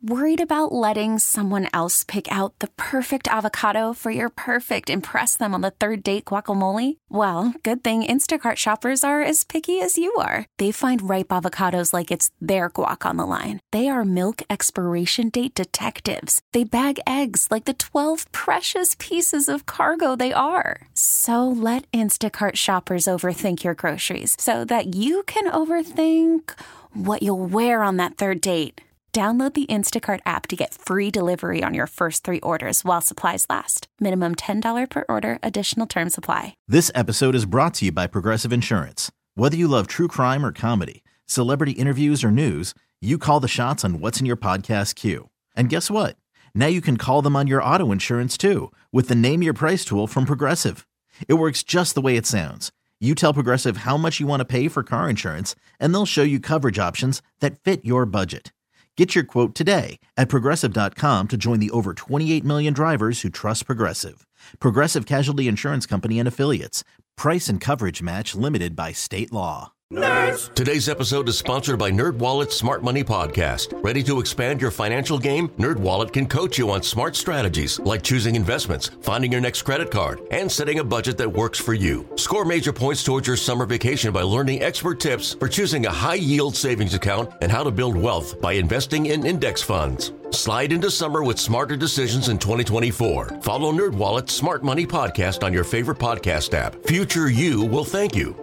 Worried about letting someone else pick out the perfect avocado for your perfect impress them on the third date guacamole? Well, good thing Instacart shoppers are as picky as you are. They find ripe avocados like it's their guac on the line. They are milk expiration date detectives. They bag eggs like the 12 precious pieces of cargo they are. So let Instacart shoppers overthink your groceries so that you can overthink what you'll wear on that third date. Download the Instacart app to get free delivery on your first 3 orders while supplies last. Minimum $10 per order. Additional terms apply. This episode is brought to you by Progressive Insurance. Whether you love true crime or comedy, celebrity interviews or news, you call the shots on what's in your podcast queue. And guess what? Now you can call them on your auto insurance too with the Name Your Price tool from Progressive. It works just the way it sounds. You tell Progressive how much you want to pay for car insurance, and they'll show you coverage options that fit your budget. Get your quote today at Progressive.com to join the over 28 million drivers who trust Progressive. Progressive Casualty Insurance Company and Affiliates. Price and coverage match limited by state law. Nerds! Today's episode is sponsored by NerdWallet's Smart Money Podcast. Ready to expand your financial game? NerdWallet can coach you on smart strategies like choosing investments, finding your next credit card, and setting a budget that works for you. Score major points towards your summer vacation by learning expert tips for choosing a high-yield savings account and how to build wealth by investing in index funds. Slide into summer with smarter decisions in 2024. Follow NerdWallet's Smart Money Podcast on your favorite podcast app. Future you will thank you.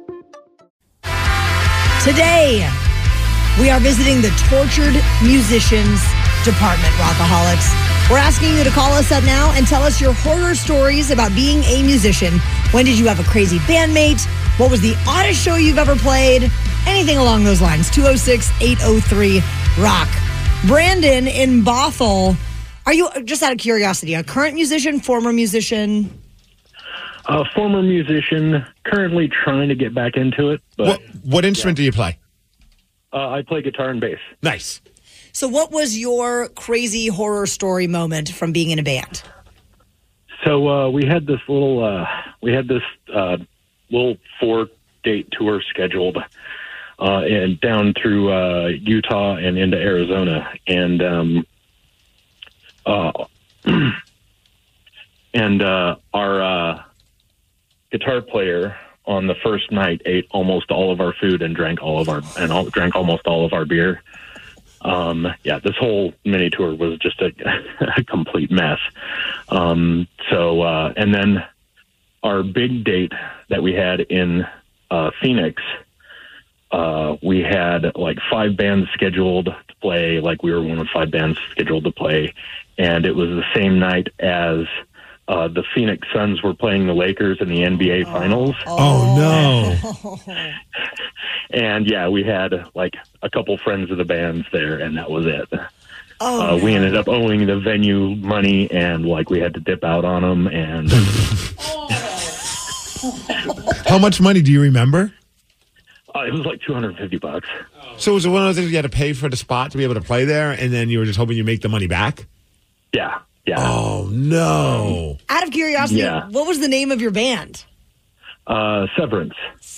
Today, we are visiting the Tortured Musicians Department, Rockaholics. We're asking you to call us up now and tell us your horror stories about being a musician. When did you have a crazy bandmate? What was the oddest show you've ever played? Anything along those lines. 206-803-ROCK. Brandon in Bothell, are you, just out of curiosity, a current musician, former musician? Former musician, currently trying to get back into it. But what instrument do you play? I play guitar and bass. Nice. So what was your crazy horror story moment from being in a band? So we had this little 4-date tour scheduled and down through Utah and into Arizona. And our guitar player on the first night ate almost all of our food and drank almost all of our beer. This whole mini tour was just a complete mess. And then our big date that we had in Phoenix, we had like 5 bands scheduled to play. Like we were one of 5 bands scheduled to play, and it was the same night as the Phoenix Suns were playing the Lakers in the NBA Finals. Oh, no. And, we had, like, a couple friends of the bands there, and that was it. We ended up owing the venue money, and, like, we had to dip out on them. And How much money do you remember? It was like $250. So was it one of those things you had to pay for the spot to be able to play there, and then you were just hoping you make the money back? Yeah. Oh, no. Out of curiosity, what was the name of your band? Severance.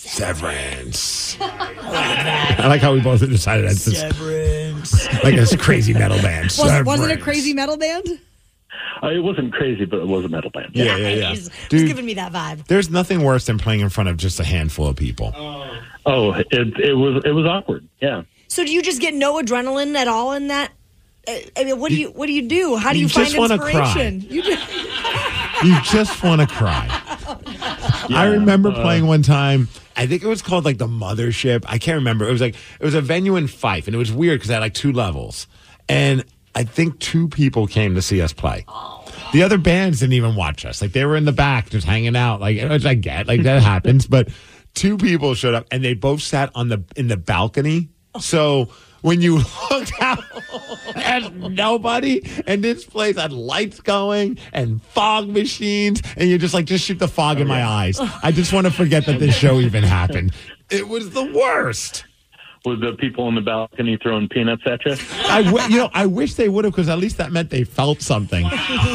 I like how we both decided that's Severance. Like this crazy metal band. Was it a crazy metal band? It wasn't crazy, but it was a metal band. Yeah. Dude, it's giving me that vibe. There's nothing worse than playing in front of just a handful of people. It was awkward. Yeah. So do you just get no adrenaline at all in that? I mean, what do you do? How do you find inspiration? You just want to cry. I remember playing one time. I think it was called like the Mothership. I can't remember. It was a venue in Fife, and it was weird because it had like 2 levels. And I think 2 people came to see us play. The other bands didn't even watch us. Like they were in the back just hanging out. Like which I get, like that happens. But 2 people showed up, and they both sat in the balcony. So when you looked out, there's nobody, and this place had lights going and fog machines, and you're just like, just shoot the fog in my eyes. I just want to forget that this show even happened. It was the worst. with the people on the balcony throwing peanuts at you? I wish they would have, because at least that meant they felt something.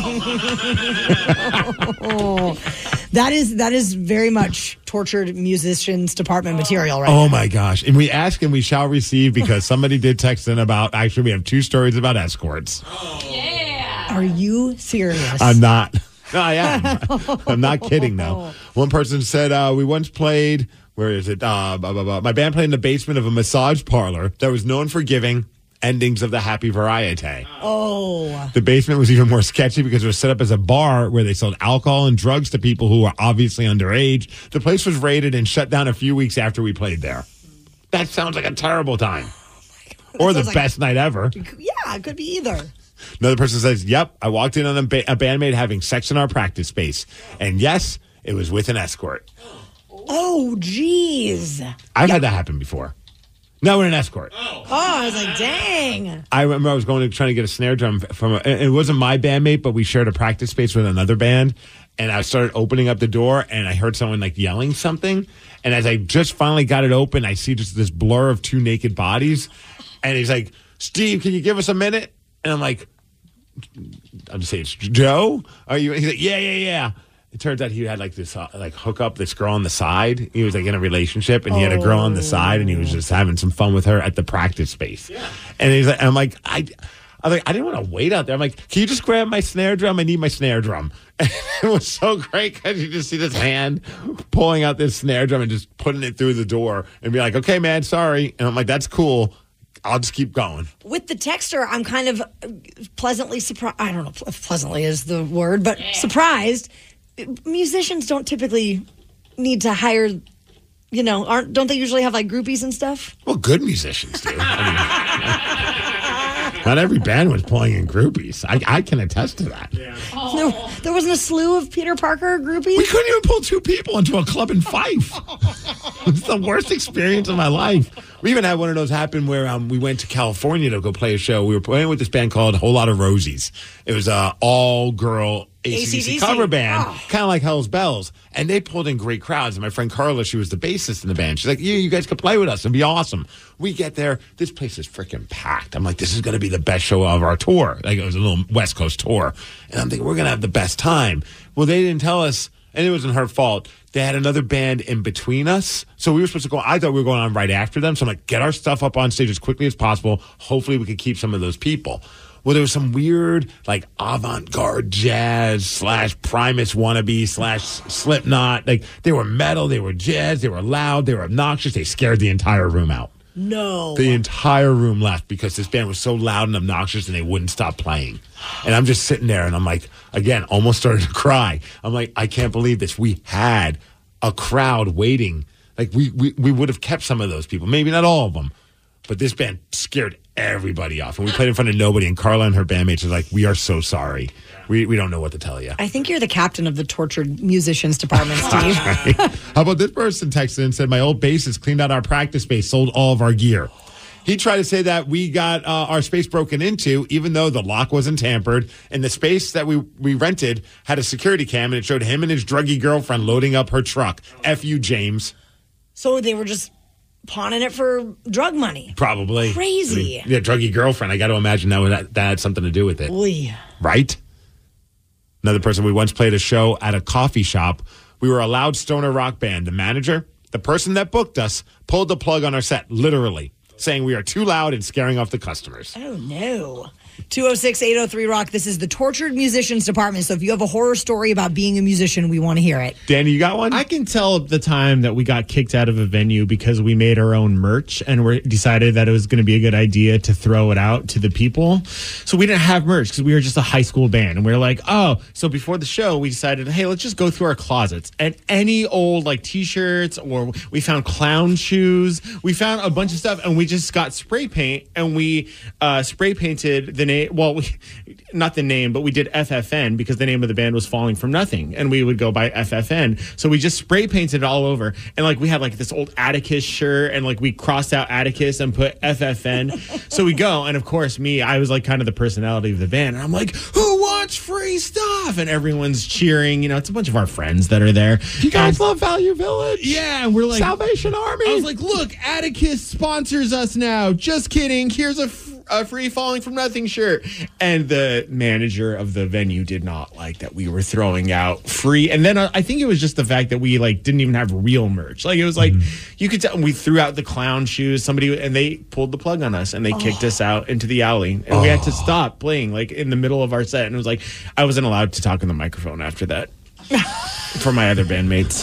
That is very much Tortured Musicians Department material, right? Oh, my gosh. And we ask and we shall receive, because somebody did text in about, actually, we have 2 stories about escorts. Yeah. Are you serious? I'm not. No, I am. I'm not kidding, though. One person said, we once played, where is it? My band played in the basement of a massage parlor that was known for giving endings of the Happy Variety. Oh. The basement was even more sketchy because it was set up as a bar where they sold alcohol and drugs to people who were obviously underage. The place was raided and shut down a few weeks after we played there. That sounds like a terrible time. Or the best night ever. Yeah, it could be either. Another person says, yep, I walked in on a bandmate having sex in our practice space. And yes, it was with an escort. Oh, geez. I've had that happen before. No, with an escort. Oh, I was like, dang. I remember I was trying to get a snare drum from it wasn't my bandmate, but we shared a practice space with another band. And I started opening up the door, and I heard someone like yelling something. And as I just finally got it open, I see just this blur of 2 naked bodies. And he's like, Steve, can you give us a minute? And I'm like, I'm just saying, it's Joe? Are you? He's like, yeah. It turns out he had like this hook up this girl on the side. He was like in a relationship, and he had a girl on the side, and he was just having some fun with her at the practice space. Yeah. And he's like, I didn't want to wait out there. I'm like, can you just grab my snare drum? I need my snare drum. And it was so great because you just see this hand pulling out this snare drum and just putting it through the door and be like, okay, man, sorry. And I'm like, that's cool. I'll just keep going. With the texter, I'm kind of pleasantly surprised. I don't know if pleasantly is the word, but surprised. Musicians don't typically need to hire, don't they usually have like groupies and stuff? Well, good musicians do. Not every band was pulling in groupies. I can attest to that. Yeah. There wasn't a slew of Peter Parker groupies? We couldn't even pull 2 people into a club in Fife. It was the worst experience of my life. We even had one of those happen where we went to California to go play a show. We were playing with this band called Whole Lot of Rosies. It was an all-girl AC/DC cover band, kind of like Hell's Bells. And they pulled in great crowds. And my friend Carla, she was the bassist in the band. She's like, yeah, you guys could play with us. It'd be awesome. We get there. This place is freaking packed. I'm like, this is going to be the best show of our tour. Like, it was a little West Coast tour. And I'm thinking, we're going to have the best time. Well, they didn't tell us, and it wasn't her fault. They had another band in between us. So we were supposed to go. I thought we were going on right after them. So I'm like, get our stuff up on stage as quickly as possible. Hopefully we could keep some of those people. Well, there was some weird, like, avant-garde jazz / Primus wannabe / Slipknot. Like, they were metal, they were jazz, they were loud, they were obnoxious. They scared the entire room out. No. The entire room left because this band was so loud and obnoxious and they wouldn't stop playing. And I'm just sitting there and I'm like, again, almost started to cry. I'm like, I can't believe this. We had a crowd waiting. Like, we would have kept some of those people. Maybe not all of them. But this band scared everybody off. And we played in front of nobody. And Carla and her bandmates are like, we are so sorry. We don't know what to tell you. I think you're the captain of the Tortured Musicians Department, Steve. How about this person texted and said, my old bassist cleaned out our practice space, sold all of our gear. He tried to say that we got our space broken into, even though the lock wasn't tampered. And the space that we rented had a security cam, and it showed him and his druggy girlfriend loading up her truck. F you, James. So they were just pawning it for drug money. Probably. Crazy. Druggy girlfriend. I got to imagine that had something to do with it. Oy. Right? Another person, we once played a show at a coffee shop. We were a loud stoner rock band. The manager, the person that booked us, pulled the plug on our set, literally, saying we are too loud and scaring off the customers. Oh, no. 206-803-ROCK. This is the Tortured Musicians Department. So if you have a horror story about being a musician, we want to hear it. Danny, you got one? I can tell the time that we got kicked out of a venue because we made our own merch and we decided that it was going to be a good idea to throw it out to the people. So we didn't have merch because we were just a high school band. And we were like, so before the show, we decided, hey, let's just go through our closets. And any old like T-shirts, or we found clown shoes. We found a bunch of stuff, and we just got spray paint, and we spray painted the name. Well, not the name, but we did FFN because the name of the band was Falling From Nothing, and we would go by FFN. So we just spray painted it all over, and like we had like this old Atticus shirt, and like we crossed out Atticus and put FFN. So we go, and of course, I was like kind of the personality of the band, and I'm like, who wants much free stuff. And everyone's cheering. You know, it's a bunch of our friends that are there. You guys love Value Village? Yeah, and we're like, Salvation Army. I was like, look, Atticus sponsors us now. Just kidding. Here's a free Falling From Nothing shirt. And the manager of the venue did not like that we were throwing out free. And then I think it was just the fact that we like didn't even have real merch. Like it was like you could tell we threw out the clown shoes. And they pulled the plug on us and they kicked us out into the alley. And we had to stop playing like in the middle of our set. And it was like I wasn't allowed to talk in the microphone after that. For my other bandmates.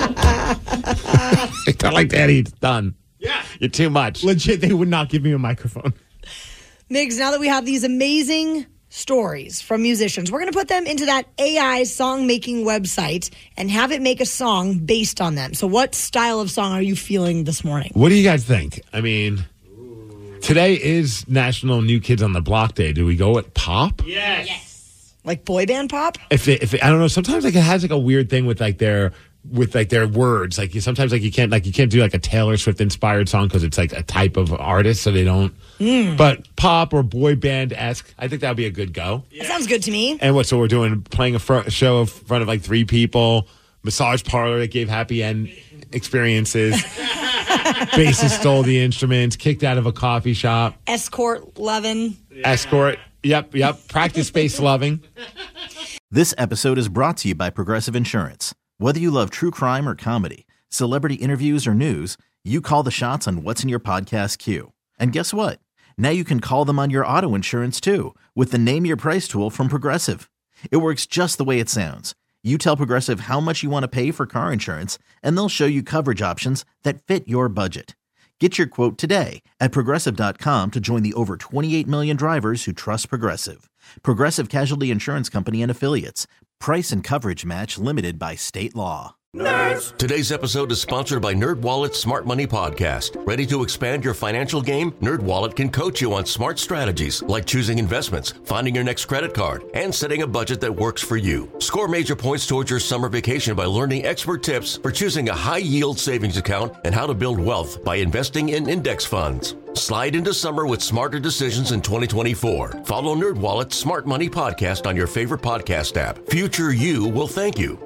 They're like, Daddy, it's done. Yeah. You're too much. Legit, they would not give me a microphone. Migs, now that we have these amazing stories from musicians, we're going to put them into that AI song-making website and have it make a song based on them. So what style of song are you feeling this morning? What do you guys think? I mean, today is National New Kids on the Block Day. Do we go with pop? Yes. Like boy band pop? If I don't know, sometimes like it has like a weird thing with their words. Like sometimes like you can't do like a Taylor Swift inspired song because it's like a type of artist, so they don't. But pop or boy band-esque, I think that would be a good go. That sounds good to me. And so we're doing playing a show in front of like 3 people, massage parlor that gave happy end experiences. Bassist stole the instruments, kicked out of a coffee shop. Escort loving. Escort. Yep. Practice space loving. This episode is brought to you by Progressive Insurance. Whether you love true crime or comedy, celebrity interviews or news, you call the shots on what's in your podcast queue. And guess what? Now you can call them on your auto insurance too with the Name Your Price tool from Progressive. It works just the way it sounds. You tell Progressive how much you want to pay for car insurance, and they'll show you coverage options that fit your budget. Get your quote today at Progressive.com to join the over 28 million drivers who trust Progressive. Progressive Casualty Insurance Company and Affiliates. Price and coverage match limited by state law. Nerds. Today's episode is sponsored by NerdWallet's Smart Money Podcast. Ready to expand your financial game? NerdWallet can coach you on smart strategies like choosing investments, finding your next credit card, and setting a budget that works for you. Score major points towards your summer vacation by learning expert tips for choosing a high-yield savings account and how to build wealth by investing in index funds. Slide into summer with smarter decisions in 2024. Follow NerdWallet's Smart Money Podcast on your favorite podcast app. Future you will thank you.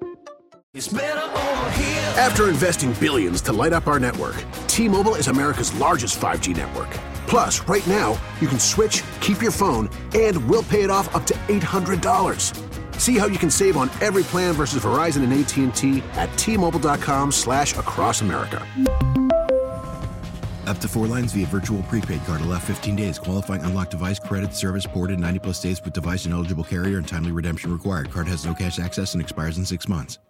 After investing billions to light up our network, T-Mobile is America's largest 5G network. Plus, right now, you can switch, keep your phone, and we'll pay it off up to $800. See how you can save on every plan versus Verizon and AT&T at T-Mobile.com/across America. Up to 4 lines via virtual prepaid card. Allow 15 days. Qualifying unlocked device credit service ported 90+ days with device and eligible carrier and timely redemption required. Card has no cash access and expires in 6 months.